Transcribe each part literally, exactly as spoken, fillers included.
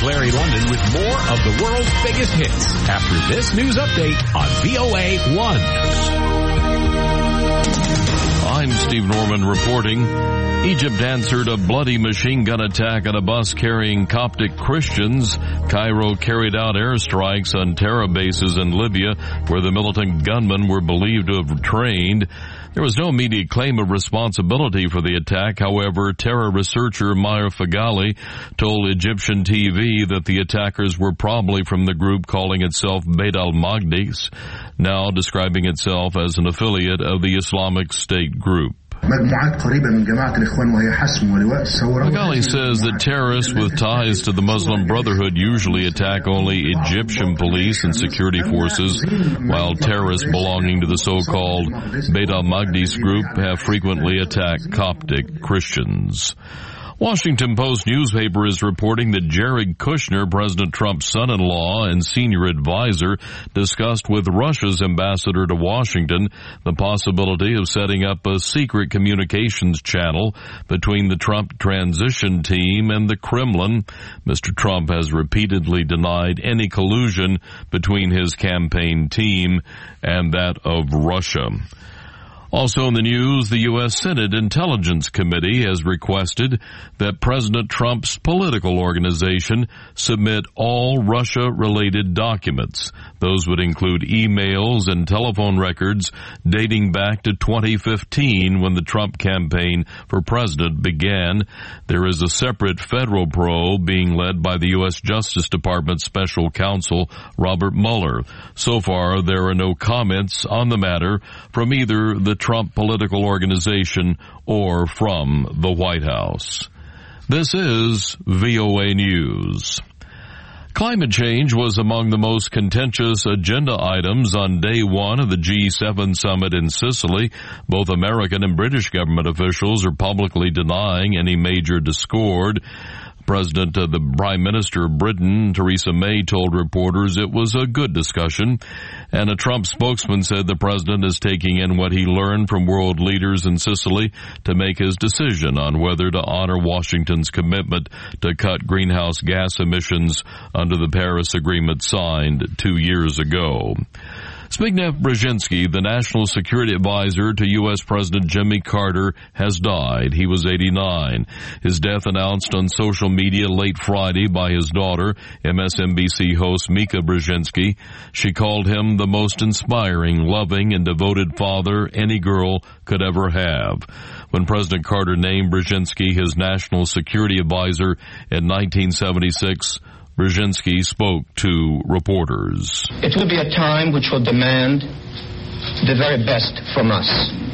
Larry London with more of the world's biggest hits after this news update on V O A one. I'm Steve Norman reporting. Egypt answered a bloody machine gun attack on a bus carrying Coptic Christians. Cairo carried out airstrikes on terror bases in Libya where the militant gunmen were believed to have trained. There was no immediate claim of responsibility for the attack. However, terror researcher Meir Fagali told Egyptian T V that the attackers were probably from the group calling itself Beit al-Maqdis, now describing itself as an affiliate of the Islamic State group. Fagali says that terrorists with ties to the Muslim Brotherhood usually attack only Egyptian police and security forces, while terrorists belonging to the so-called Beit al-Maqdis group have frequently attacked Coptic Christians. Washington Post newspaper is reporting that Jared Kushner, President Trump's son-in-law and senior advisor, discussed with Russia's ambassador to Washington the possibility of setting up a secret communications channel between the Trump transition team and the Kremlin. Mister Trump has repeatedly denied any collusion between his campaign team and that of Russia. Also in the news, the U S Senate Intelligence Committee has requested that President Trump's political organization submit all Russia-related documents. Those would include emails and telephone records dating back to twenty fifteen when the Trump campaign for president began. There is a separate federal probe being led by the U S Justice Department Special Counsel Robert Mueller. So far, there are no comments on the matter from either the Trump political organization or from the White House. This is V O A News. Climate change was among the most contentious agenda items on day one of the G seven summit in Sicily. Both American and British government officials are publicly denying any major discord. President, uh, the Prime Minister of Britain, Theresa May, told reporters it was a good discussion, and a Trump spokesman said the president is taking in what he learned from world leaders in Sicily to make his decision on whether to honor Washington's commitment to cut greenhouse gas emissions under the Paris Agreement signed two years ago. Zbigniew Brzezinski, the National Security Advisor to U S President Jimmy Carter, has died. He was eighty-nine. His death announced on social media late Friday by his daughter, M S N B C host Mika Brzezinski. She called him the most inspiring, loving, and devoted father any girl could ever have. When President Carter named Brzezinski his National Security Advisor in nineteen seventy-six, Brzezinski spoke to reporters. It will be a time which will demand the very best from us,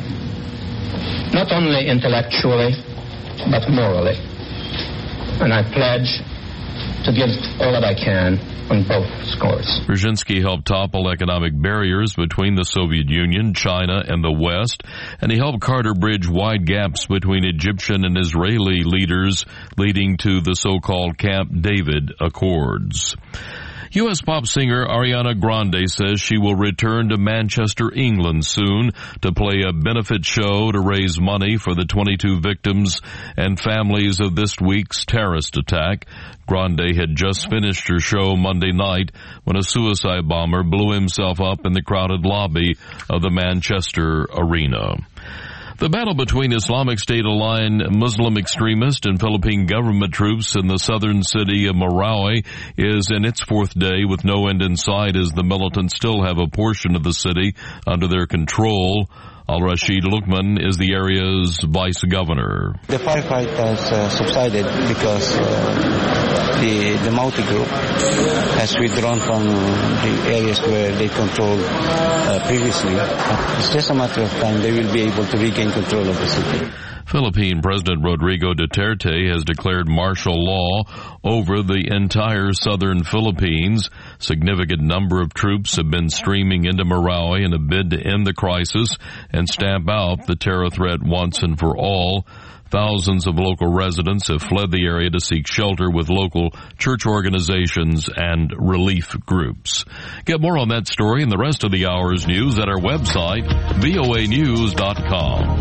not only intellectually, but morally. And I pledge to give all that I can on both scores. Brzezinski helped topple economic barriers between the Soviet Union, China, and the West, and he helped Carter bridge wide gaps between Egyptian and Israeli leaders, leading to the so-called Camp David Accords. U S pop singer Ariana Grande says she will return to Manchester, England soon to play a benefit show to raise money for the twenty-two victims and families of this week's terrorist attack. Grande had just finished her show Monday night when a suicide bomber blew himself up in the crowded lobby of the Manchester Arena. The battle between Islamic State-aligned Muslim extremists and Philippine government troops in the southern city of Marawi is in its fourth day with no end in sight as the militants still have a portion of the city under their control. Al-Rashid Lukman is the area's vice governor. The firefight has uh, subsided because uh, the, the Mauti group has withdrawn from the areas where they controlled uh, previously. It's just a matter of time. They will be able to regain control of the city. Philippine President Rodrigo Duterte has declared martial law over the entire southern Philippines. Significant number of troops have been streaming into Marawi in a bid to end the crisis and stamp out the terror threat once and for all. Thousands of local residents have fled the area to seek shelter with local church organizations and relief groups. Get more on that story and the rest of the hour's news at our website, V O A news dot com.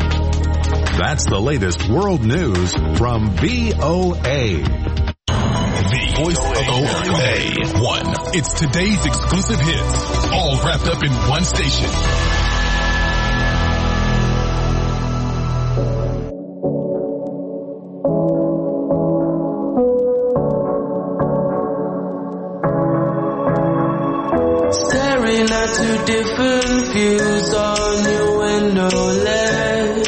That's the latest world news from V O A. V voice of O A one. It's today's exclusive hits, all wrapped up in one station. Staring at two different views on your window ledge.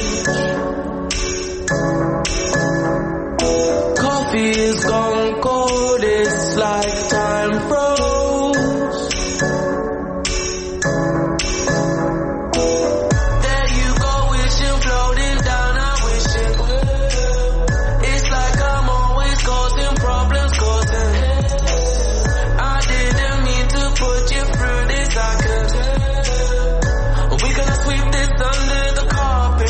Coffee is gone cold, it's like time froze. There you go, wishing, floating down, I'm wishing. It's like I'm always causing problems, causing. I didn't mean to put you through this, I could. We gonna sweep this under the carpet.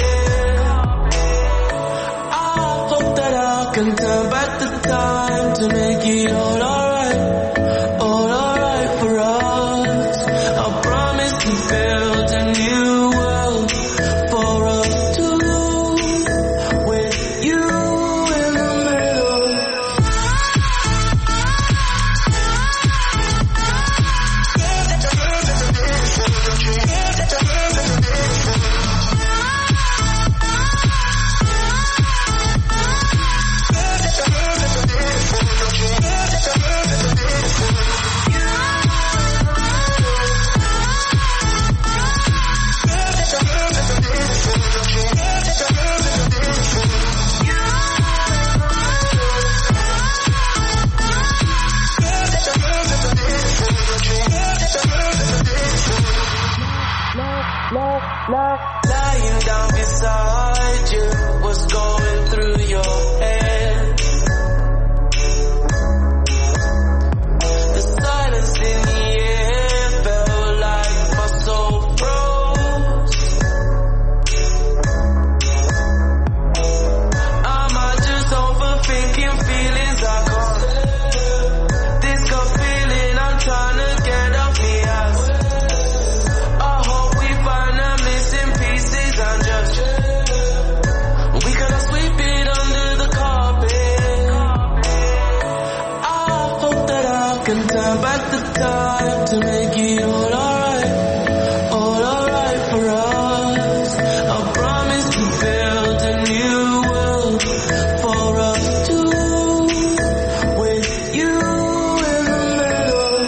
I hope that I can turn back the time to make it all alright, all alright for us. I promise to build a new world for us two, with you in the middle. Lying down beside you, what's going through your head? The silence in the air felt like my soul froze. Am I just overthinking feelings I can't? This gut feeling I'm trying to get off me ass. I hope we find a missing pieces and just we gonna sweep it under the carpet. I hope that I can turn back the time to make it all alright, all alright for us. I promise to build a new world for us two, with you in the middle.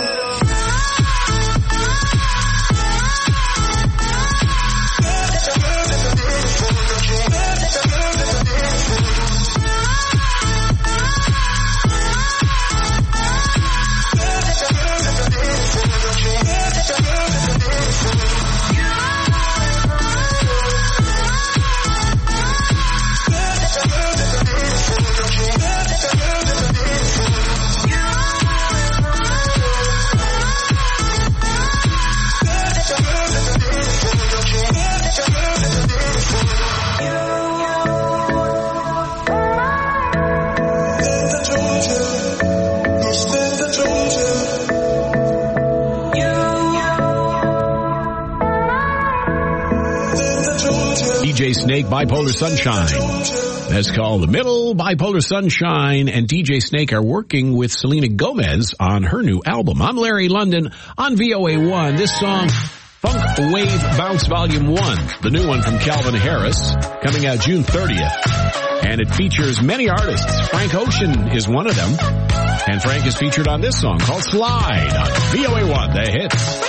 D J Snake, Bipolar Sunshine. That's called The Middle, Bipolar Sunshine, and D J Snake are working with Selena Gomez on her new album. I'm Larry London on V O A one. This song, Funk Wave Bounce Volume one, the new one from Calvin Harris, coming out June thirtieth. And it features many artists. Frank Ocean is one of them. And Frank is featured on this song called Slide on V O A one, the hits.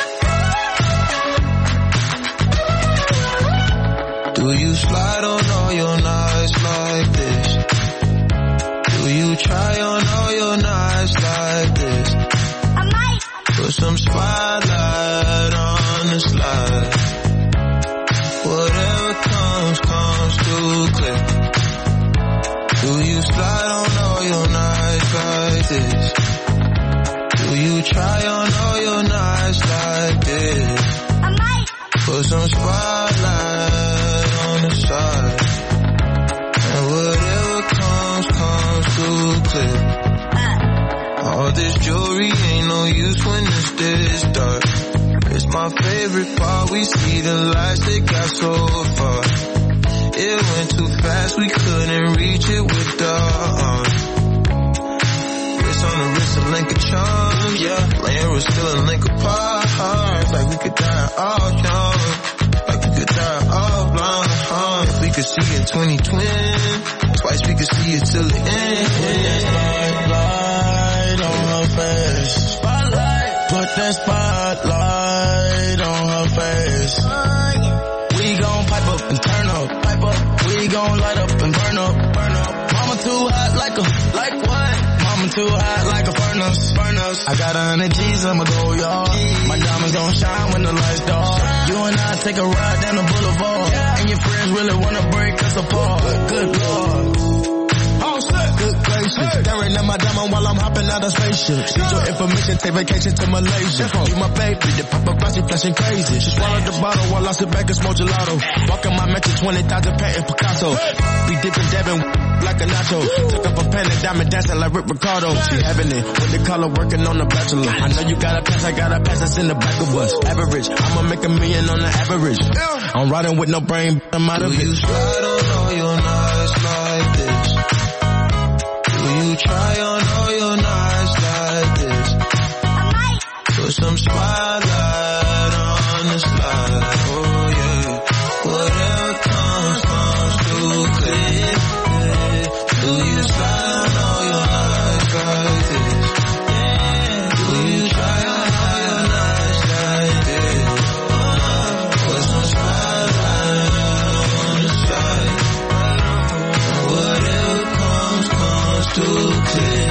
Do you slide on all your nights like this? Do you try on all your nights like this? I might put some spotlight on the slide. Whatever comes, comes too quick. Do you slide on all your nights like this? Do you try on all your nights like this? I might put some spotlight on the side. And whatever comes, comes too quick. Uh. All this jewelry ain't no use when it's this dark. It's my favorite part, we see the lights that got so far. It went too fast, we couldn't reach it with the arm. It's on the wrist and link of charms, yeah. Laying was still a link apart, like we could die all young, like we could die all blind, huh? If we could see in twenty twenty, twice we could see it till the end. Put that spotlight on her face. Spotlight. Put that spotlight on her face. We gon' pipe up and turn up, pipe up. We gon' light up and burn up, burn up. Mama too hot like a, like what? Mama too hot like a furnace, furnace. I got a hundred G's, I'ma go yard. My diamonds gon' shine when the lights dark. You and I take a ride down the boulevard, and your friends really wanna break us apart. Good Lord. Good gracious, staring at my diamond while I'm hopping out of spaceship. Need your information, take vacation to Malaysia. You my baby, the paparazzi flashing crazy. She swallowed the bottle while I sit back and smoke gelato. Walking my mansion, twenty thousand patent Picasso. Be dipping, dabbing like a nacho. Took up a pen and diamond dancing like Rick Ricardo. She having it with the color working on the bachelor. I know you got a pass, I got a pass that's in the back of us. Average, I'ma make a million on the average. I'm riding with no brain, I'm out of it. You slide on all your nights like this. You try on all your nights like this. Put some spotlight on the slide. Oh yeah. Whatever comes, comes too clear. Do you slide on all your nights like this? Do you try on all your nights like this? Put some spotlight on the slide. Whatever comes, comes too clear.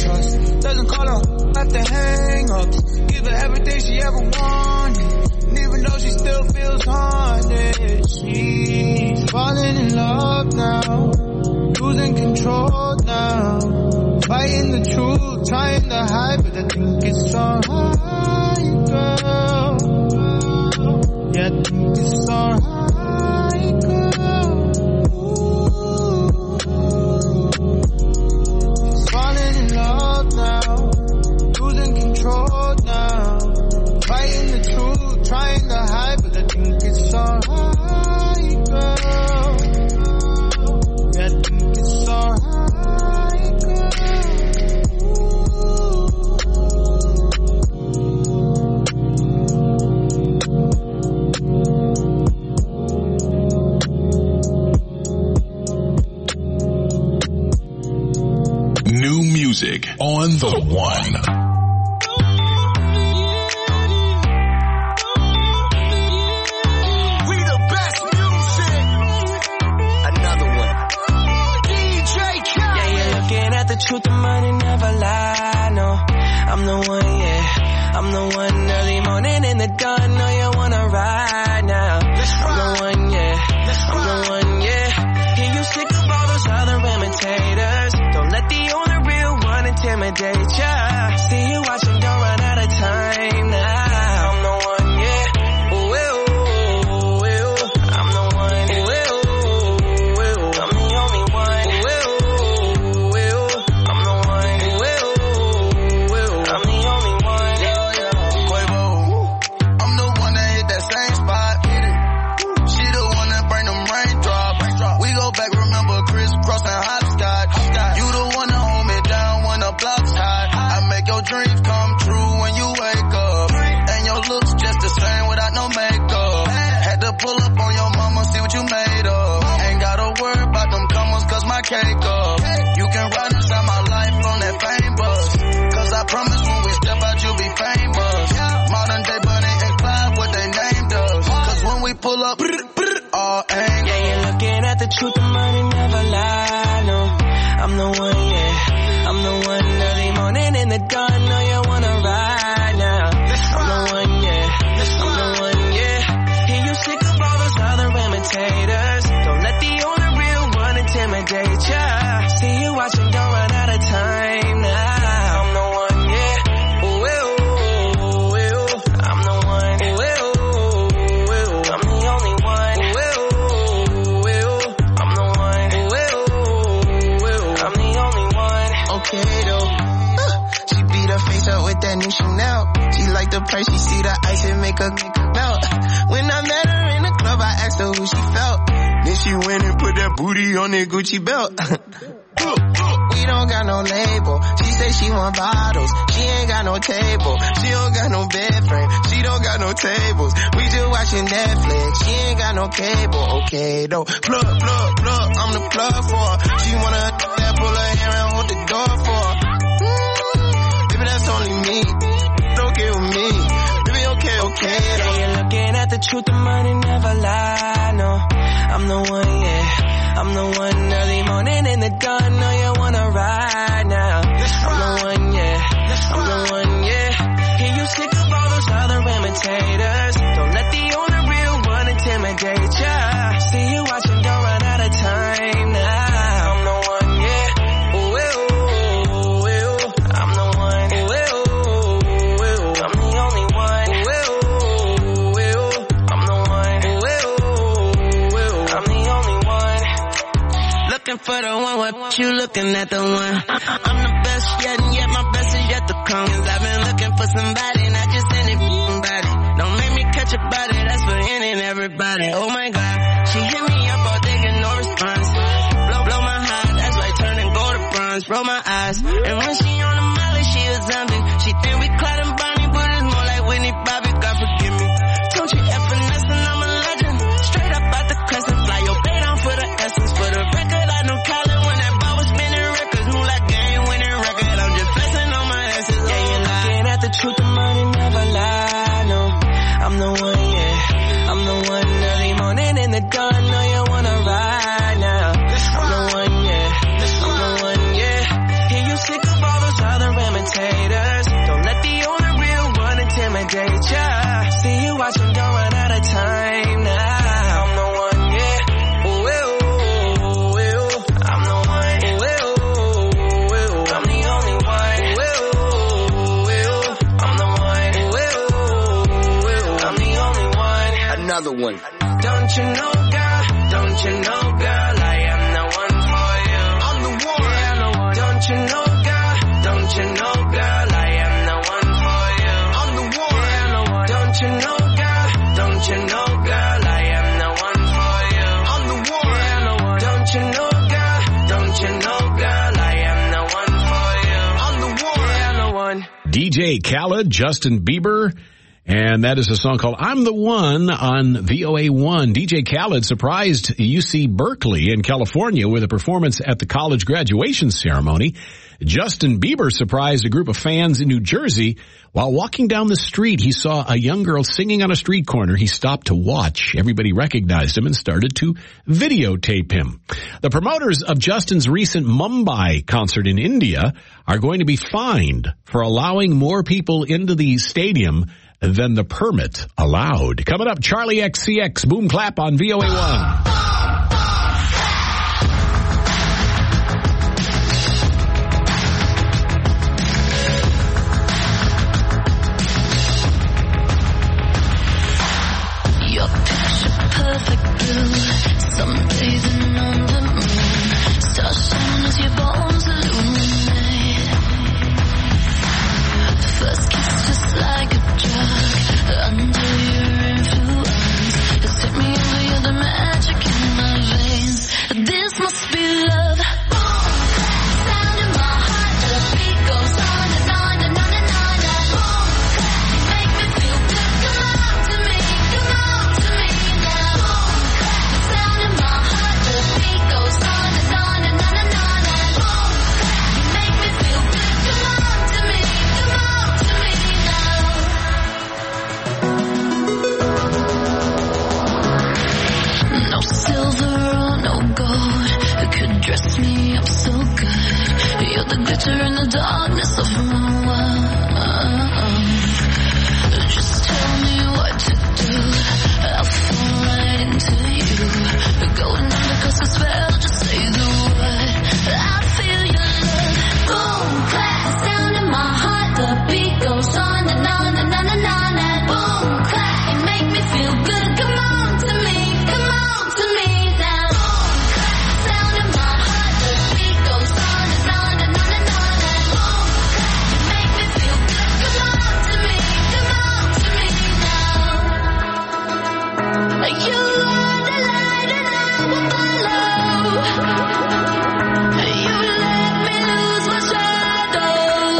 Doesn't call her after hang-ups. Give her everything she ever wanted. And even even though she still feels haunted. She's falling in love now, losing control now, fighting the truth, trying to hide, but I think it's alright, girl. Yeah, I think it's alright, girl. She's falling in love now, losing control now, fighting the truth, trying to hide, but I think it's alright, girl. Yeah, I think it's alright, girl. New music on the one. Truth, the money never lie, no. I'm the one, yeah. I'm the one early morning in the dawn, know you wanna ride now. I'm the one, yeah. I'm the one, yeah. Hear you sick of all those other imitators. Don't let the only real one intimidate ya. See you watching, don't run out of time now. I'm the one, yeah. Ooh, ooh, ooh, ooh. I'm the one, ooh, ooh, ooh. I'm the only one, ooh, ooh. Dreams come true when you wake up, and your looks just the same without no makeup. Had to pull up on your mama, see what you made of. Ain't gotta worry about them commas, cause my cake up. You can ride inside my life on that fame bus, cause I promise when we step out you'll be famous. Modern day Bonnie and Clyde, what they named us, cause when we pull up, all angles. Yeah, you're looking at the truth, the money never lie, no. I'm the one, yeah. I'm the one early morning in the dawn, know you wanna ride now. I'm the one, yeah. I'm the one, yeah. Hear you sick of all those other imitators. Don't let the only real one intimidate ya. See you watching, don't run out of time now. I'm the one, yeah. Ooh, ooh, ooh, ooh. I'm the one, ooh, ooh, ooh, ooh. I'm the only one, ooh, ooh, ooh, ooh. I'm the one, ooh, ooh, ooh, ooh. I'm the only one. Okay though, uh, she beat her face up with that new Chanel. She like the price, she see the ice and make her melt. When I met her in the club, I asked her who she felt. Then she went and put that booty on that Gucci belt. We don't got no label. She say she want bottles. She ain't got no table. She don't got no bed frame. She don't got no tables. We just watching Netflix. She ain't got no cable. Okay though, plug, plug, plug. I'm the plug for her. She wanna that pull her hair and hold the door for her. Mm, baby, that's only me. Don't get with me. Baby, okay, okay. Yeah, you're looking at the truth, the money never lie, no. I'm the one, yeah. I'm the one early morning in the dawn, know you wanna ride now. I'm the one, yeah. I'm the one, yeah. Hear you sick of all those other imitators. Don't let the only real one intimidate ya. See you watching, don't run out of time now. I'm the one, yeah. Ooh, ooh, ooh, ooh. I'm the one, ooh, ooh, ooh, ooh. I'm the only one, ooh, ooh, ooh, ooh. I'm the one, ooh, ooh, ooh, ooh. I'm the only one. Looking for the one, what you looking at the one? I'm the best yet, and yet my best is yet to come. Cause I've been looking for somebody, not just any body. Don't make me catch a body, that's for any and everybody. Oh my God, she hit me up all day, get no response. Blow, blow my heart, that's like turning gold to bronze. Roll my eyes, and when she on the molly, she a zombie. She think we Clyde and Bonnie, but it's more like Whitney Bobby. God forgive me. Don't you ever finessing, I'm a legend. Straight up out the crescent, fly your bait on for the essence. For the record, I know Colin when that ball was spinning records. Move like game winning record. I'm just flexing on my asses. Yeah, you're looking at the truth, the money never lie, no. I'm the one, yeah. I'm the one early morning in the dawn, know you wanna ride now. I'm the one, yeah. I'm the one, yeah. Hear you sick of all those other imitators. Don't let the only real one intimidate ya. See you watching, don't run out. one. Don't you know, girl? Don't you know, girl? I am the one for you. I'm the one. Yeah, I'm the one. Don't you know, girl? Don't you know, girl? I am the one for you. I'm the one. Yeah, I'm the one. Don't you know, girl? Don't you know, girl? I am the one for you. I'm the one. Yeah, I'm the one. Don't you know, girl? Don't you know, girl? I am the one for you. I'm the one. Yeah, I'm the one. D J Khaled, Justin Bieber, and that is a song called I'm the One on V O A one. D J Khaled surprised U C Berkeley in California with a performance at the college graduation ceremony. Justin Bieber surprised a group of fans in New Jersey. While walking down the street, he saw a young girl singing on a street corner. He stopped to watch. Everybody recognized him and started to videotape him. The promoters of Justin's recent Mumbai concert in India are going to be fined for allowing more people into the stadium than the permit allowed. Coming up, Charlie X C X, Boom Clap on V O A one. Sunbathing on the moon, stars shining as your bones illuminate. First kiss just like a drug, under your influence. It's hit me over, you're the magic in my veins. This must be love. Sound in my heart, the beat goes on and on and on and on. You make me feel good, come on to me, come on to me now. Sound in my heart, the beat goes on and on and on and on. You make me feel good, come on to me, come on to me now. No silver or no gold could dress me up so good. You're the glitter in the darkness of my world. Just tell me what to do, I'll fall right into you. Going under 'cause I spell, just say the word. I feel your love. Boom, clap, sound in my heart, the beat goes on and on and on and on. And boom, clap, you make me feel good. Come on to me, come on to me now. Boom, clap, sound in my heart, the beat goes on and on and on and on. And boom, clap, you make me feel good. Come on to me, come on to me now. You are the light and I will follow. You let me lose my shadow.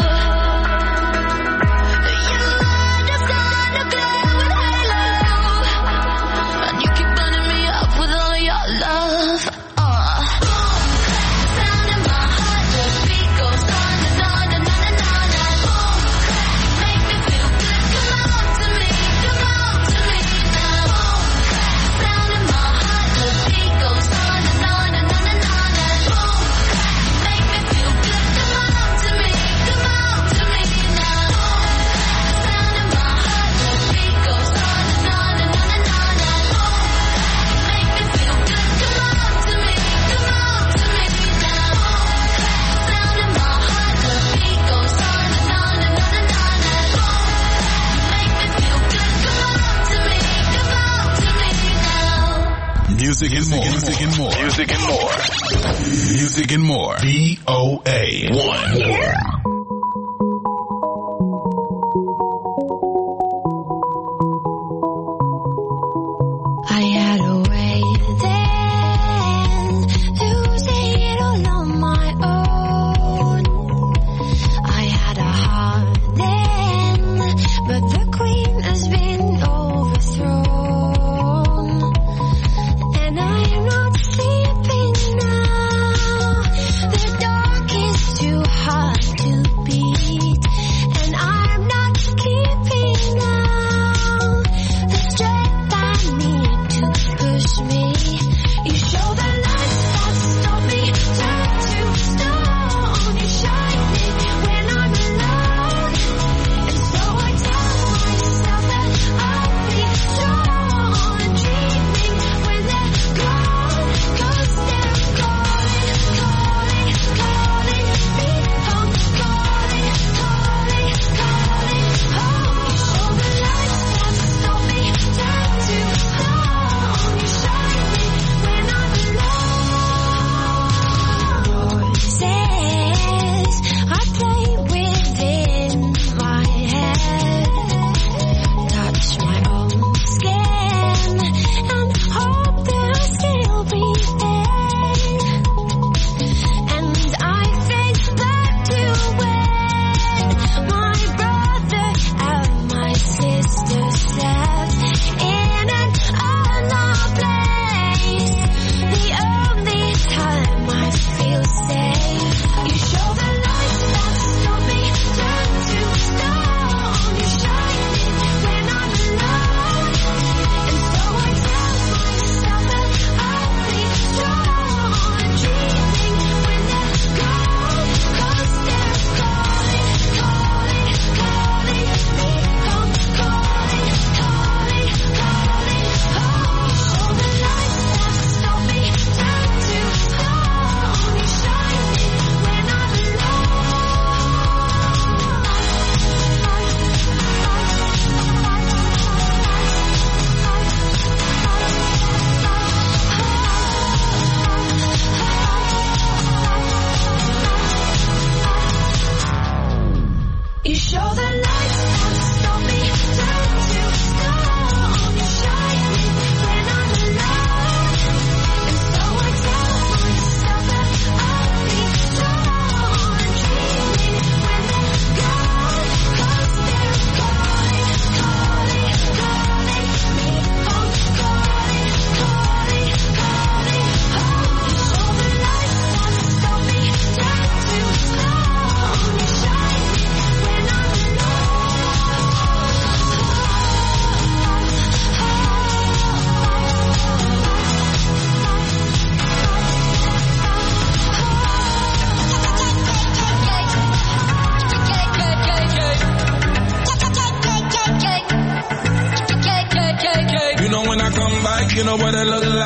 You are the sun, the glowing halo, and you keep burning me up with all of your love. Uh. Sound in my heart, the beat goes on and on and on and on. And boom, you make me feel good. Come on to me, come on to me now. Sound in my heart, the beat goes on and on and on and on. And boom, you make me feel good. Come on to me, come on to me now. Sound in my heart, the beat goes on and on and on and on. And boom, you make me feel good. Come on to me, come on to me now. Sound in my heart, the beat goes on and on and on and on. And boom, you make me feel good. Come on to me, come on to me now. Music and more. Music and more. Music and more. Music and more. V O A one. I had a way then, losing it all on my own. I had a heart then, but the queen has been overthrown. And I am not sleeping now, the dark is too hard to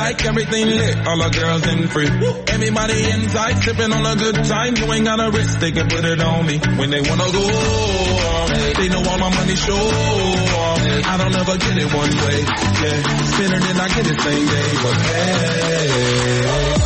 like everything lit, all the girls in free. Everybody inside, sipping on a good time. You ain't got a risk, they can put it on me. When they wanna go, they know all my money show. I don't ever get it one way, yeah. Spin it and I get it same day, but hey.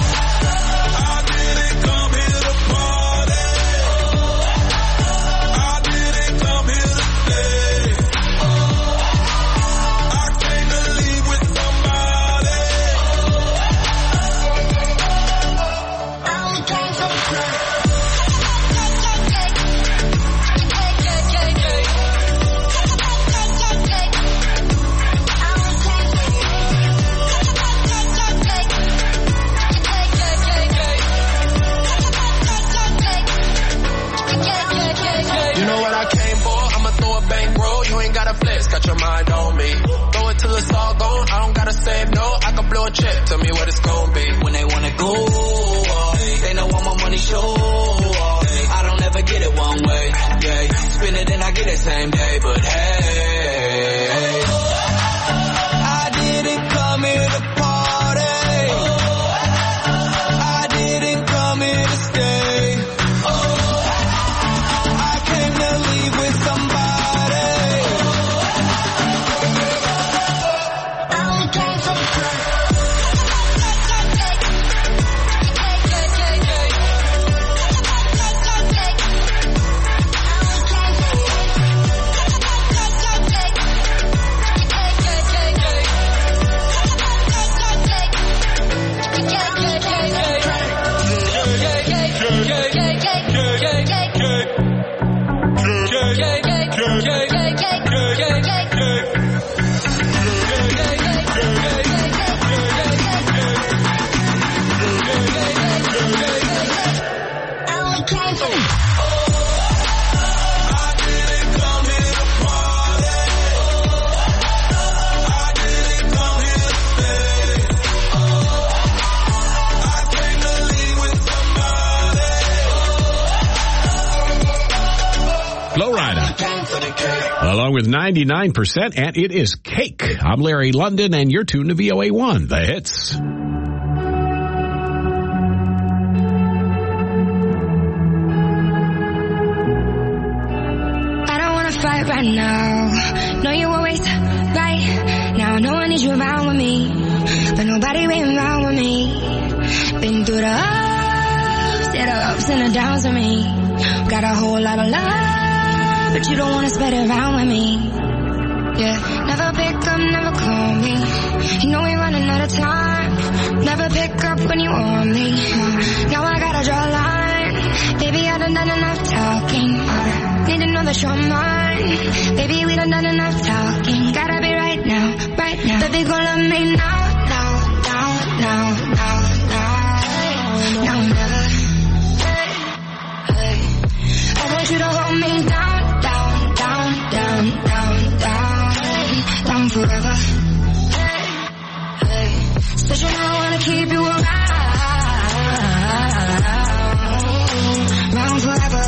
Got your mind on me. Throw it till it's all gone. I don't gotta save no. I can blow a check. Tell me what it's gonna be. When they wanna go, uh, they know all my money show. Uh, I don't ever get it one way. Yeah, spin it and I get it same day. But hey, I didn't come here to party. I didn't come here to stay. I came to leave with somebody. Along with ninety-nine percent, and it is Cake. I'm Larry London, and you're tuned to V O A one, the hits. I don't wanna fight right now. No, you always right now. No one needs you around with me, but nobody been around with me. Been through the ups, yeah, the ups and the downs with me. Got a whole lot of love, but you don't wanna spread it around with me. Yeah, never pick up, never call me. You know we running out of time. Never pick up when you want me. Now I gotta draw a line. Baby, I done done enough talking. Need to know that you're mine. Baby, we done done enough talking. Gotta be right now, right now. Baby, gon' love me now, now, now, now, now, now, now, never. Hey, hey. I want you to hold me down, down, down, down, down, down, down forever. Hey, hey. Said you know I wanna keep you around, around forever.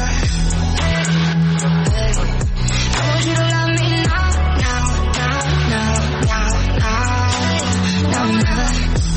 Hey, I want you to love me now, now, now, now, now, now, now, never.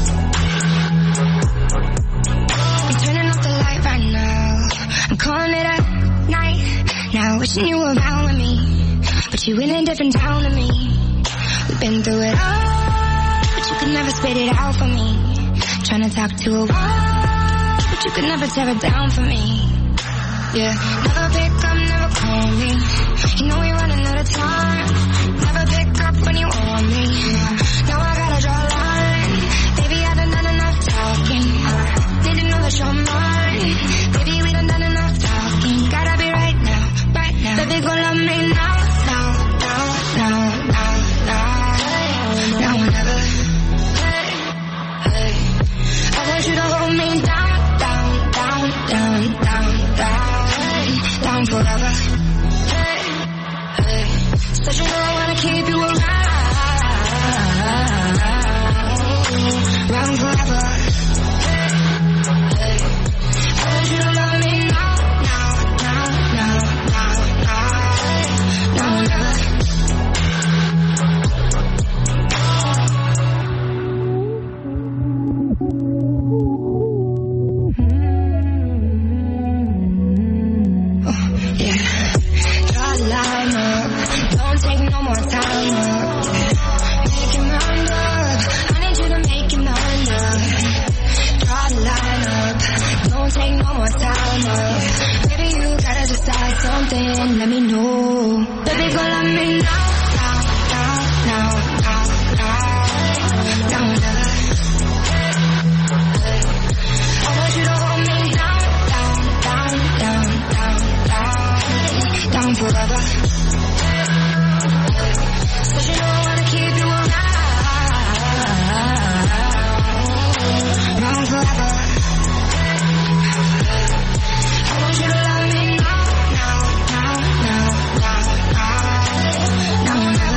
I'm turning off the light right now. I'm calling it a night. Now wishing you were around with me, but you in a different town to me. We've been through it all, but you could never spit it out for me. Trying to talk to a wall, but you could never tear it down for me. Yeah, never pick up, never call me. You know we running out of time. Never pick up when you want me. Now I gotta draw a line. Baby, I done done enough talking. Need to know that you're mine. Baby, we done done enough talking. Gotta be right now, right now. Baby, gon' love me now, now, now, now, now, now, now, whenever. Hey, hey. I want you to hold me down, down, down, down, down, down, down forever. Hey, hey. Said you know I wanna keep you around, around forever. Hey, hey. I want you to love me now, now, now, now, now, now, now, never. let me know. Baby, go let me know. Now, now, now, now, now, now, now. I want you to hold me down, down, down, down, down, down, down forever. But you know I wanna keep you around, around forever. I want you to love me now, now, now, now, now, now, now, now.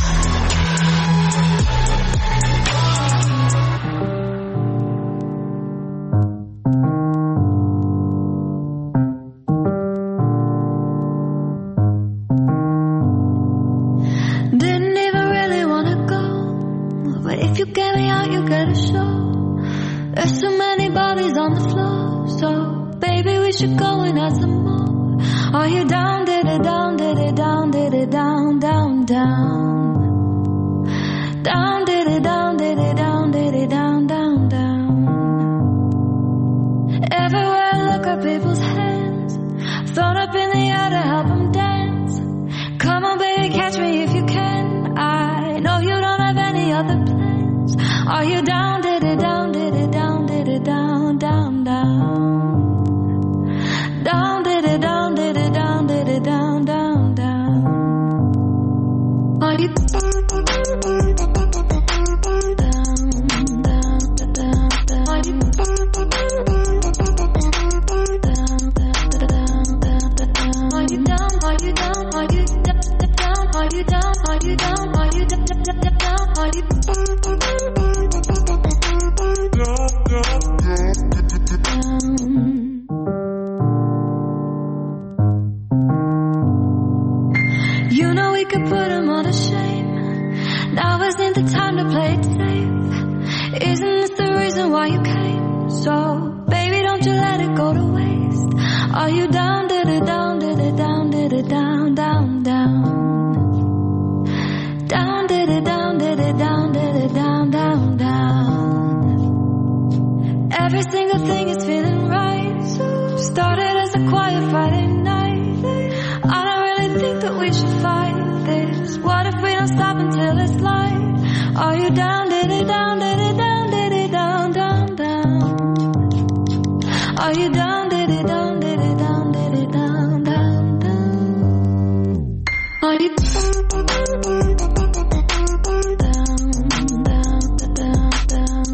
Didn't even really wanna go, but if you get me out, you get a show. There's so many bodies on the floor, so baby, we should go and add some more. Are you down, did it down, did it down, did it down, down, down. Down, did it down, did it down, did it down, down, down. Everywhere I look at people's hands, thrown up in the air to help them dance. Come on, baby, catch me if you can. I know you don't have any other plans. Are you down, did it down, did it down, did it down, down, down. Down, did it down, did it down, did it down, down, down. Are you down, down, down, down, down. Are you down, down, down, are you down, are you down, are you down, are you down, are you down, are you down, are you You know we could put them all to shame. Now isn't the time to play it safe. Isn't this the reason why you came? So, baby, don't you let it go to waste. Are you down, did it down, did it down, did it down, down, down. Down, did it down, did it down, did it down, down, down. Every single thing is feeling right. Started as a quiet Friday night. I don't really think that we should fight this. What if we don't stop until it's light? Are you down, did it down, did it down, did it down, down, down. Are you down, did it down, did it down, did it down, down, down. Are you down, down, down, down, down, down.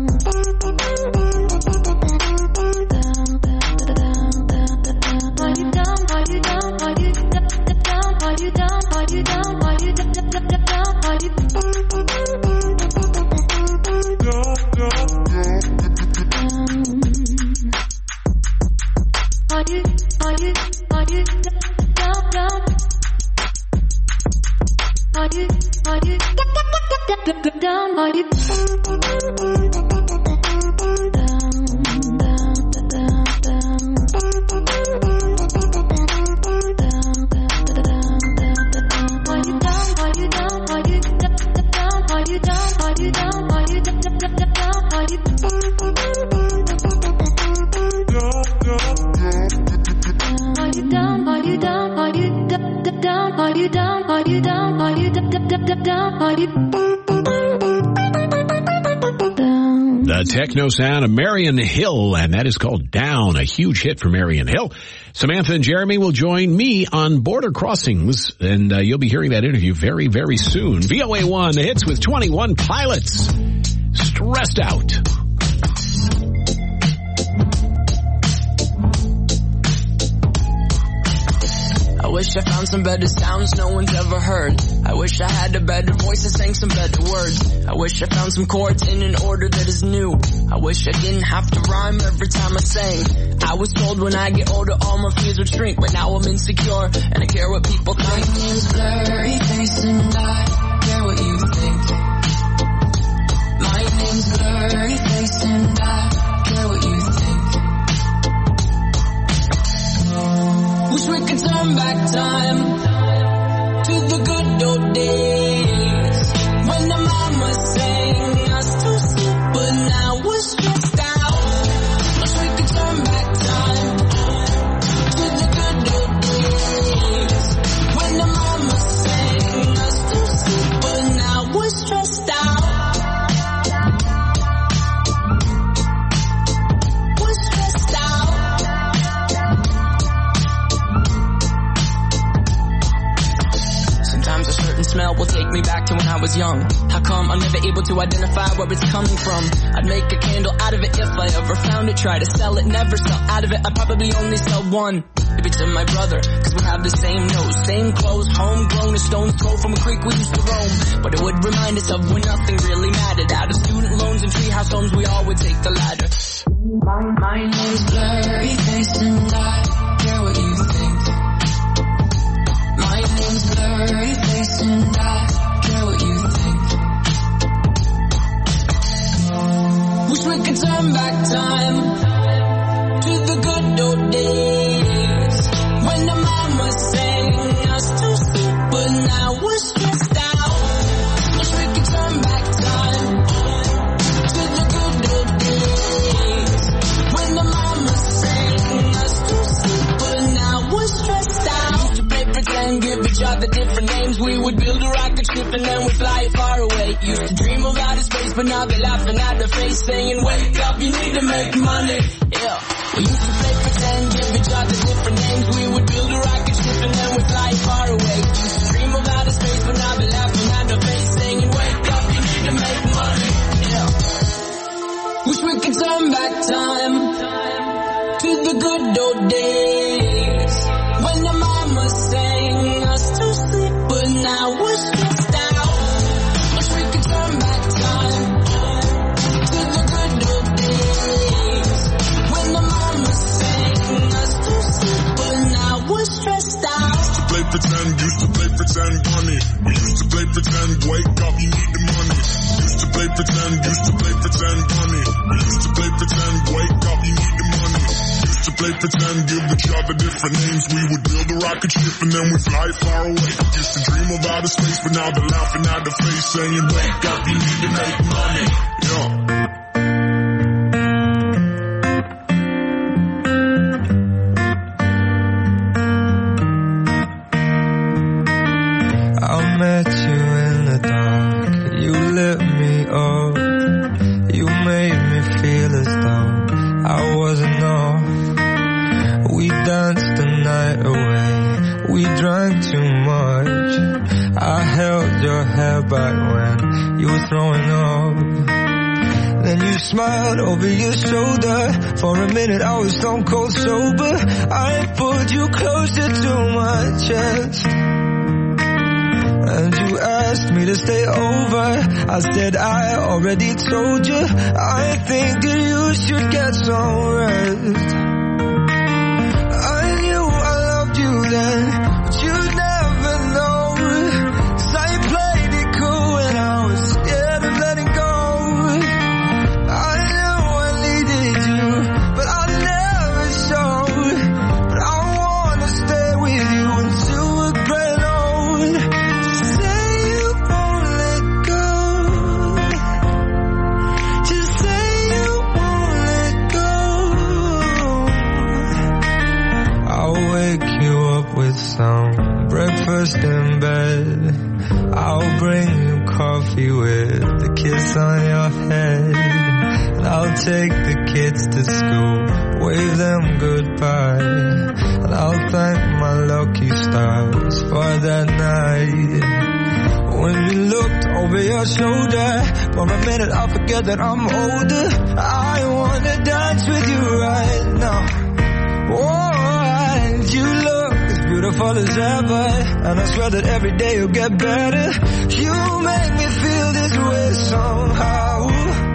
Are you down, are you down, are you down, are you down, are you down, are you down, are you Are you, are you, are you down, down? Are you, are you down, are you The techno sound of Marion Hill, and that is called Down, a huge hit for Marion Hill. Samantha and Jeremy will join me on Border Crossings, and uh, you'll be hearing that interview very, very soon. V O A one, the hits with twenty-one Pilots. Stressed Out. I wish I found some better sounds no one's ever heard. I wish I had a better voice that sang some better words. I wish I found some chords in an order that is new. I wish I didn't have to rhyme every time I sang. I was told when I get older all my fears would shrink, but now I'm insecure and I care what people think. My name's Blurry Face and I care what you think. My name's Blurry Face and I care what you think. Wish we could turn back time to the good old days when the mama sang us to sleep, but now we're stressed out. Wish we could turn back time to the good old days me back to when I was young. How come I'm never able to identify where it's coming from? I'd make a candle out of it if I ever found it. Try to sell it, never sell out of it. I'd probably only sell one. Maybe to my brother, cause we have the same nose, same clothes, homegrown, a stone's throw from a creek we used to roam. But it would remind us of when nothing really mattered. Out of student loans and treehouse homes, we all would take the ladder. My, my name's Blurry Face and I care what you think. My name's Blurry Face and I care what you think. Wish we could turn back time to the good old days when the mama sang us to sleep, but now we're stressed out. Wish we could turn back time to the good old days when the mama sang us to sleep, but now we're stressed out. Used to play pretend, give each other different names. We would build a rocket ship and then we'd fly far away. Used to dream of outer space, but now they're laughing at their face, saying, wake up, you need to make money. Yeah. We used to play pretend, give each other different names. We would build a rocket ship and then we'd fly far away. Used to dream of outer space, but now they're laughing at their face, saying, wake up, you need to make money. Yeah. Wish we could turn back time to the good old days when the mama sang us to sleep, but now we're stressed out. Wish we could turn back time to the good old days when the mama sang us to sleep, but now we're stressed out. Used to play pretend, used to play pretend, money. We used to play pretend, wake up, you need the money. Used to play pretend, used to play pretend, money. We used to play pretend, wake up, you need the money. Used to play pretend, give each other different names. We would build a rocket ship and then we fly far away. Used to dream of outer space, but now they're laughing at the face, saying, wake up, you need to make money. Yeah. I met you in the dark, you lit me up, you made me feel as though I wasn't off. We danced the night away, we drank too much. I held your hair back when you were throwing up. Then you smiled over your shoulder. For a minute I was stone cold sober. I pulled you closer to my chest and you asked me to stay over. I said I already told you, I think that you should get some rest. I knew I loved you then, but you'd never know, 'cause I played it cool when I was scared of letting go. I knew I needed you, but I never showed. But I wanna stay with you until we're grown old. With some breakfast in bed, I'll bring you coffee with a kiss on your head, and I'll take the kids to school, wave them goodbye, and I'll thank my lucky stars for that night. When you looked over your shoulder, for a minute I forget that I'm older. I wanna dance with you right now. Oh, and you look beautiful as ever, and I swear that every day you'll get better. You make me feel this way somehow.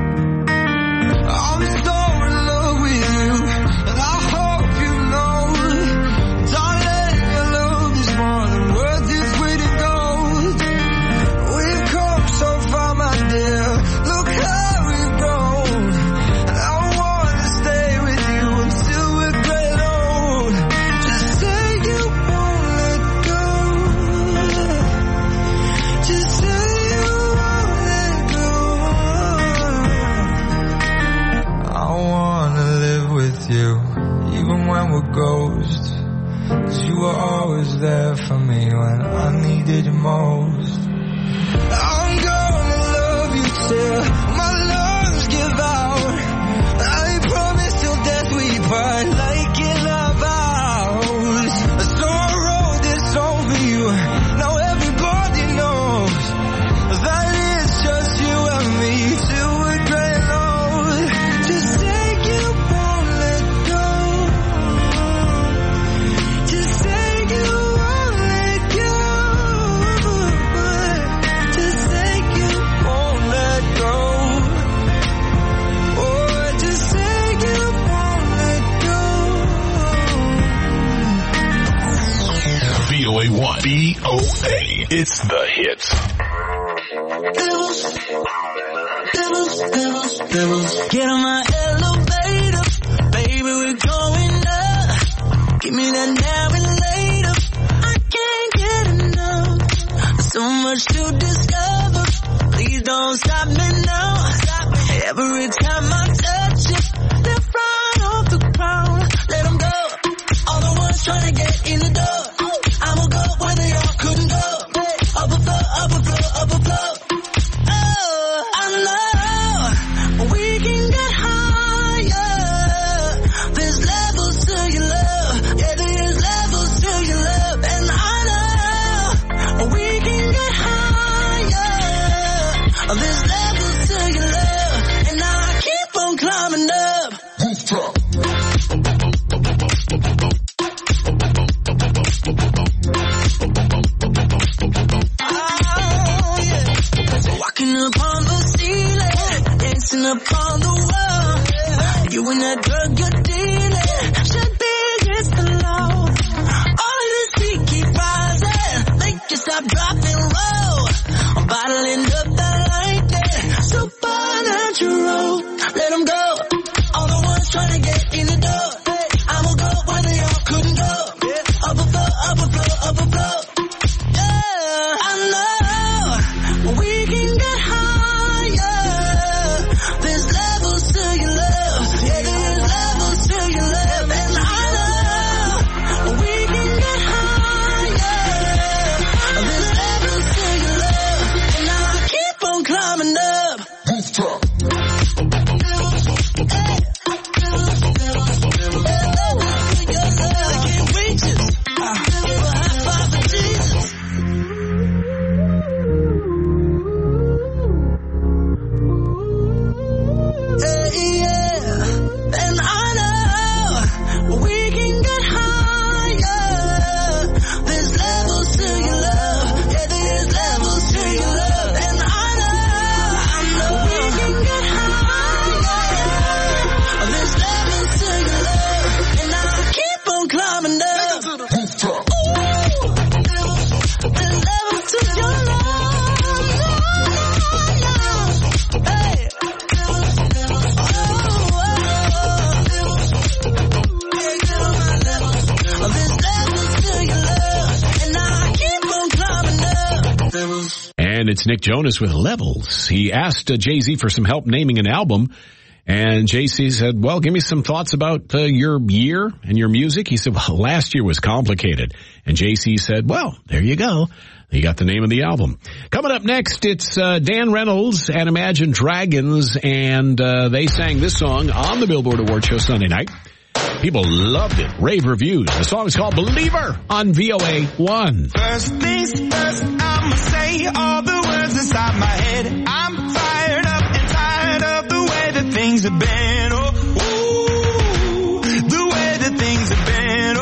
I'm so in love with you, and I hope you know, darling, your love is more than worth its weight in gold. We've come so far, my dear, look how we've grown, and I wanna stay with you until we're great old. Just say you you, even when we're ghosts, 'cause you were always there for me when I needed you most. I'm gonna love you till my lungs give out. I promise till death we part, like in our vows. So I wrote this song for you, now everybody knows A one. B O A. It's the hits. Devils, devils, devils, devils. Get on my elevator, baby, we're going up. Give me that now and later. I can't get enough. So much to discover. Please don't stop me now. Stop me. Every time I touch you, they're flying off the ground. Let them go. All the ones trying to get in the door. I will go where they all couldn't go. Up a floor, up a floor, up a floor. Oh, I know we can get higher. There's levels to your love. Yeah, there's levels to your love. And I know we can get higher. There's levels to your love. And I keep on climbing up. Walking upon the ceiling, dancing upon the wall. You and that drug you're dealing should be against the law. All of this heat keep rising, make you stop, drop, and roll. I'm bottling up that lightning, supernatural. Let them go, all the ones trying to get in the door. I will go where they all couldn't go. Up a floor, up a floor, up a floor. Yeah, I know we can get higher. There's levels to your love. Yeah, there's levels to your love. And I know we can get higher. There's levels to your love. And I keep on climbing up. Rooftop. I can't reach it. I give a high five for Jesus. Hey, yeah. And I know we can get higher. There's levels to your love. Yeah, there's levels to your love. And I know, I know we can get higher. There's levels to your love. And I keep on climbing up. Ooh, there's levels to your love. Hey. And it's Nick Jonas with Levels. He asked uh, Jay-Z for some help naming an album. And Jay-Z said, well, give me some thoughts about uh, your year and your music. He said, well, last year was complicated. And Jay-Z said, well, there you go. You got the name of the album. Coming up next, it's uh, Dan Reynolds and Imagine Dragons. And uh, they sang this song on the Billboard Award Show Sunday night. People loved it. Rave reviews. The song is called Believer on V O A one. First things first, I'ma say all the words inside my head. I'm fired up and tired of the way that things have been. Oh, ooh, the way that things have been.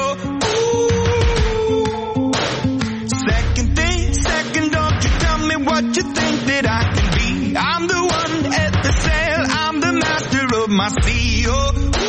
Oh, ooh. Second thing, second, don't you tell me what you think that I can be. I'm the one at the sail. I'm the master of my sea. Oh,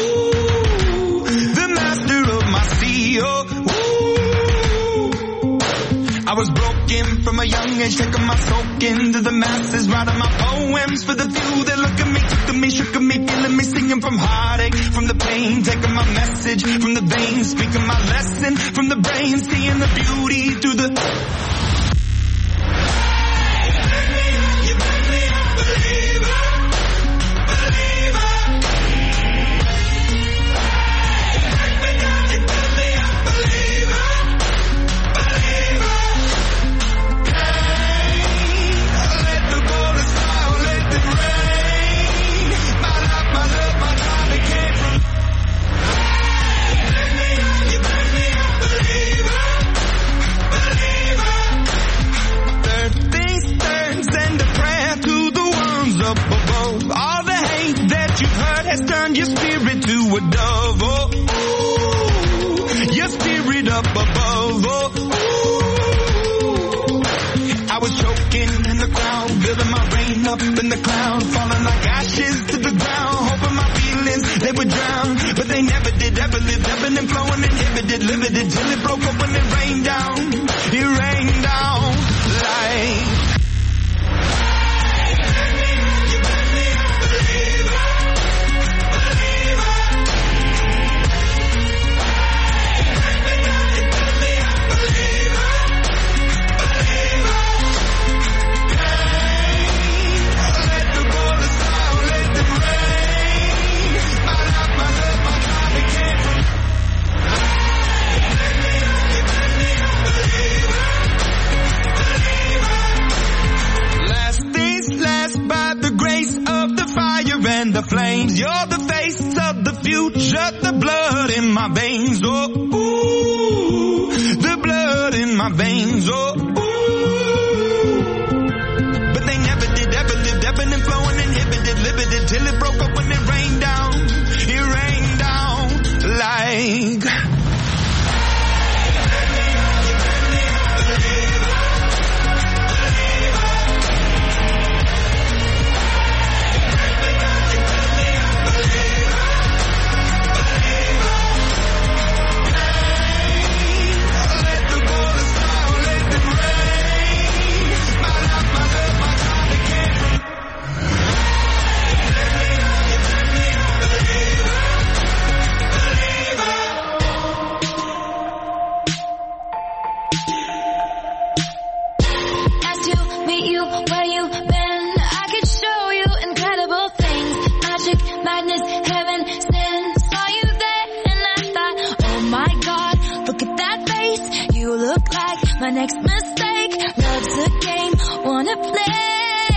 I was broken from a young age, taking my soak into the masses, writing my poems for the few that look at me, took at me, shook at me, feeling me, singing from heartache, from the pain, taking my message from the veins, speaking my lesson from the brain, seeing the beauty through the... You make me a believer, believer. You make me down, you make me a believer, believer. Up above, all the hate that you've heard has turned your spirit to a dove. Oh, ooh, your spirit up above. Oh, ooh. I was choking in the crowd, building my rain up in the cloud, falling like ashes to the ground, hoping my feelings they would drown, but they never did. Ever lived, ebbing and flowing, inhibited, limited till it broke open and rained down. the face of the future, the blood in my veins, oh, ooh, the blood in my veins, oh, ooh. But they never did, ever lived, ebbing and flowing, inhibited, limited, till it broke up when it rained down, it rained down like... My next mistake, love's a game, wanna play.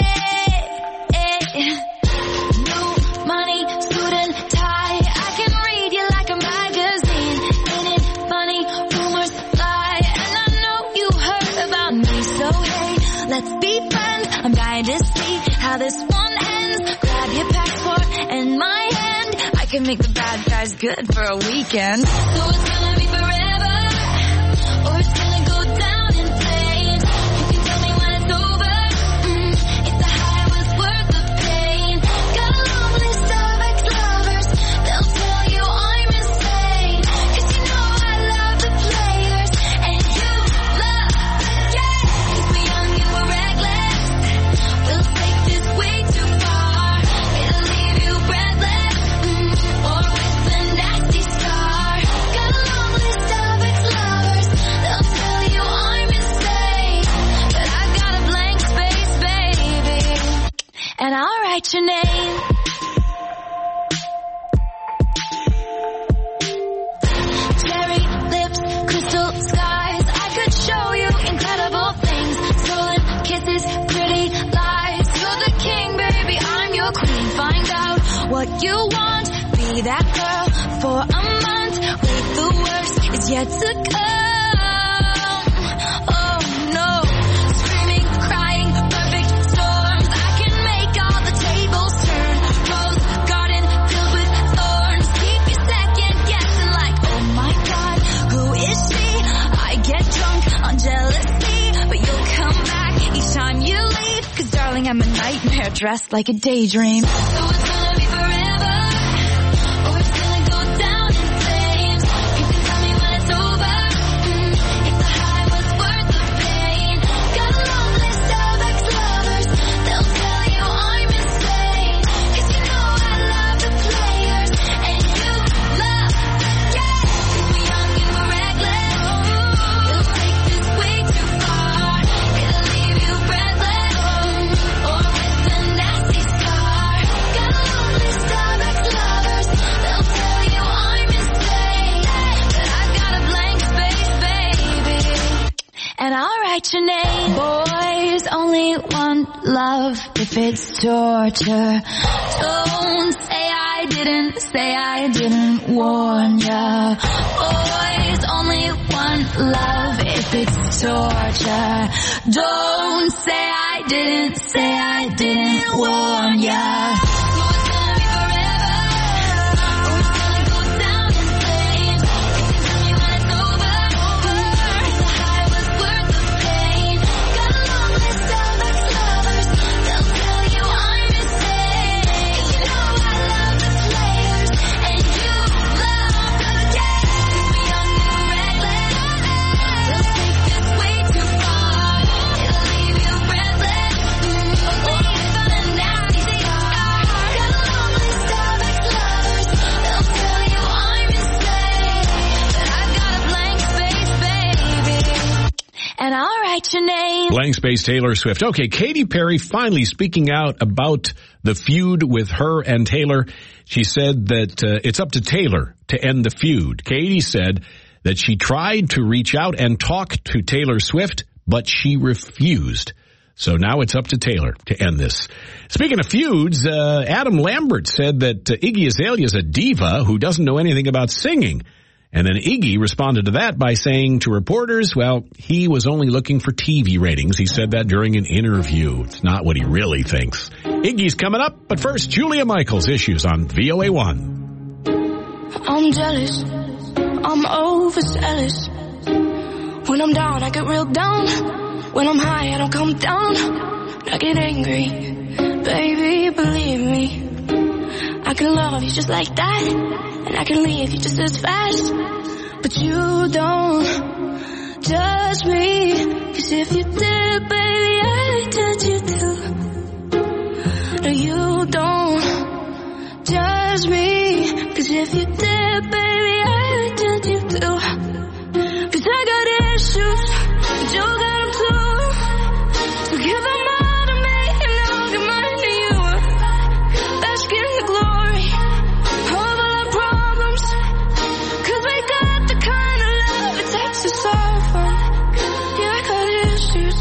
New money, suit and tie, I can read you like a magazine. Ain't it funny, rumors fly, and I know you heard about me. So hey, let's be friends, I'm dying to see how this one ends. Grab your passport and my hand, I can make the bad guys good for a weekend. So it's gonna be forever, or it's gonna go down in flames. You can tell me when it's over, mm, if the high was worth the pain. Got a long list of ex-lovers, they'll tell you I'm insane. Cause you know I love the players, and you love the game. Cause we're young and we're reckless, we'll take this way too far. It'll leave you breathless, mm, or with a nasty scar. Got a long list of ex-lovers, they'll tell you I'm insane, but I've got a blank space, baby, and I'll write your name. Cherry lips, crystal skies, I could show you incredible things. Stolen kisses, pretty lies. You're the king, baby, I'm your queen. Find out what you want, be that girl for a month. Wait, the worst is yet to come. Oh no, screaming, crying, perfect storms. I can make all the tables turn. Rose garden filled with thorns. Keep you second guessing like, oh my god, who is she? I get drunk on jealousy, but you'll come back each time you leave. Cause darling, I'm a nightmare dressed like a daydream. So it's gonna be forever, or it's gonna go down in flames. You can tell me when it's over, mm, if the high was worth the pain. Got a long list of ex-lovers, they'll tell you I'm insane. Cause you know I love the players, and you love the game. Cause we're young and we're reckless, we'll take this way too far. It'll leave you breathless, mm, or with a nasty scar. Got a long list of ex-lovers, they'll tell you I'm insane, but I've got a blank space, baby, and I'll write your name. Boys only want love if it's torture. Don't say I didn't, say I didn't warn ya. Boys only want love if it's torture. Don't say I didn't, say I didn't warn ya. So it's gonna be forever, or it's gonna go down in flames. You can tell me when it's over, if the high was worth the pain. Got a long list of ex-lovers, they'll tell you I'm insane. Cause you know I love the players, and you love the game. Cause we're young and we're reckless, we'll take this way too far. It'll leave you breathless, mm, or with a nasty scar. Got a long list of ex-lovers, they'll tell you I'm insane, but I've got a blank space, baby, and I'll write your name. Blank space, Taylor Swift. Okay, Katy Perry finally speaking out about the feud with her and Taylor. She said that uh, it's up to Taylor to end the feud. Katy said that she tried to reach out and talk to Taylor Swift, but she refused. So now it's up to Taylor to end this. Speaking of feuds, uh, Adam Lambert said that uh, Iggy Azalea is a diva who doesn't know anything about singing. And then Iggy responded to that by saying to reporters, well, he was only looking for T V ratings. He said that during an interview. It's not what he really thinks. Iggy's coming up, but first, Julia Michaels issues on V O A one. I'm jealous. I'm overzealous. When I'm down, I get real down. When I'm high, I don't come down. I get angry. Baby, believe me. I can love you just like that. And I can leave you just as fast. But you don't judge me. Cause if you did, baby, I'd judge you too. No, you don't judge me. Cause if you did, baby, I'd judge you too. Cause I got issues, but you got them too. So give them all to me and I'll give mine to you. Bask in the glory of all our problems. Cause we got the kind of love it takes to solve them. Yeah, I got issues.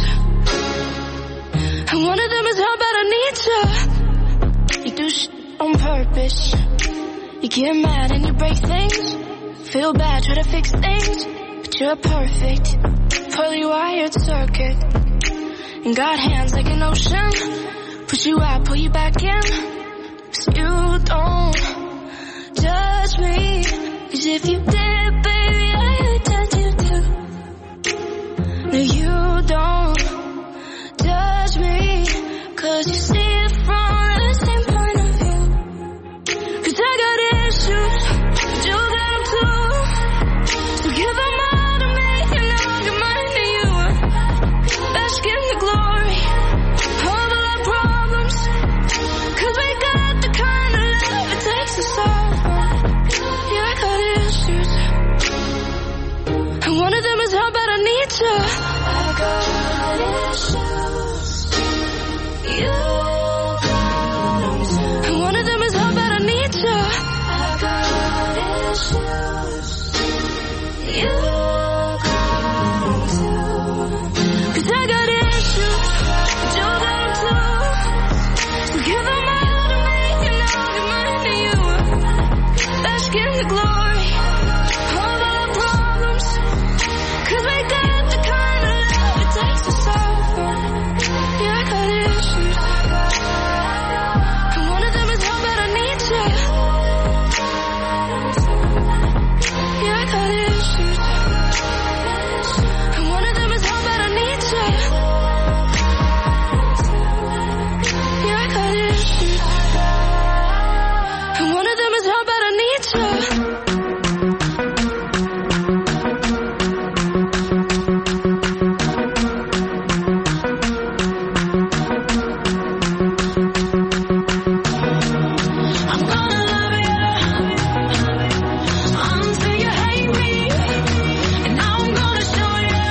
And one of them is how bad I need you. You do shit on purpose. You get mad and you break things. Feel bad, try to fix things. But you're perfect. Fully wired circuit. And got hands like an ocean. Push you out, pull you back in. Cause you don't judge me. Cause if you did, baby, I would judge you too. No, you don't judge me. Cause you see it from the same point of view. Cause I got issues, but you got them too. So give them all to me and I'll give mine to you. Bask in the glory of all our problems. Cause we got the kind of love it takes to solve them. Yeah, I got issues. And one of them is how bad I need you. I got issues. You got them too. And one of them is how bad I need you. I got issues. You got them too. Cause I got issues, but you got them too. So give them all to me and I'll give mine to you. Bask in the glory of all our problems. Cause we got the kind of love it takes to solve them. Yeah, I got issues. And one of them is how bad I need you. Yeah, I got issues. And one of them is how bad I need you. Yeah, I got issues. And one of them is how bad I need you. I'm gonna love you until you hate me. And now I'm gonna show you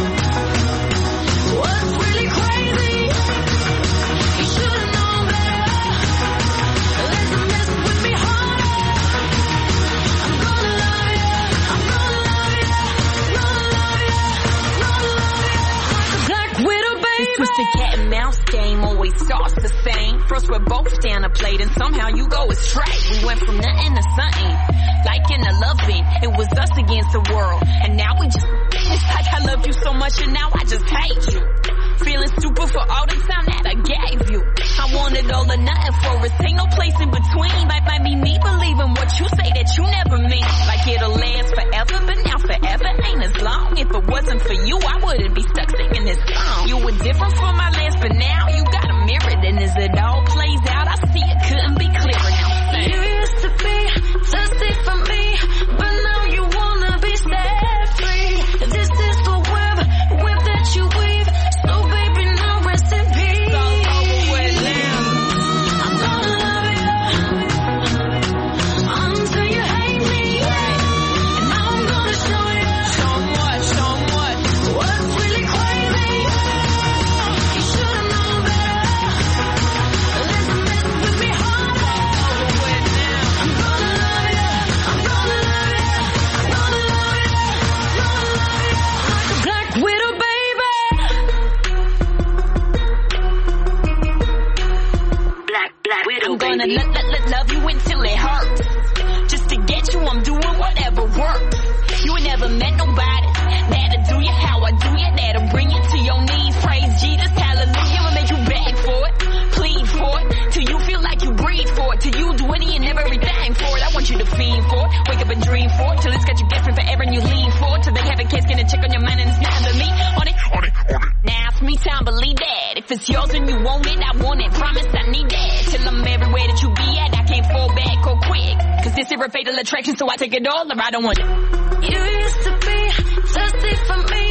what's really crazy. You should've known better. Let's mess with me harder. I'm gonna love you. I'm gonna love you. Gonna love you. Gonna love you. Black Widow, baby. This twisted cat and mouse game always starts the same. First we're both down a plate and somehow you go astray. We went from nothing to something, like in a loving. It was us against the world, and now we just, it's like I loved you so much and now I just hate you. Feeling stupid for all the time that I gave you. I wanted all or nothing for us, ain't no place in between. Might, might be me believing what you say that you never mean. Like it'll last forever, but now forever ain't as long. If it wasn't for you, I wouldn't be stuck singing this song. You were different from my last, but now you got a mirror. And as it all plays out, I see it couldn't be clearer now. You used to be thirsty for me, but now you wanna be set free. This is the web, web that you weave. So baby, now rest in peace. I'm gonna love you fiend for it. Wake up and dream for it, till it's got you guessing forever and you lean for it, till they have a case, get a check on your mind and it's not but me. On it, on it, on it. Now it's me time, believe that. If it's yours and you want it, I want it. Promise I need that. Till I'm everywhere that you be at, I can't fall back or quick. Cause this is a fatal attraction, so I take it all or I don't want it. You used to be thirsty for me.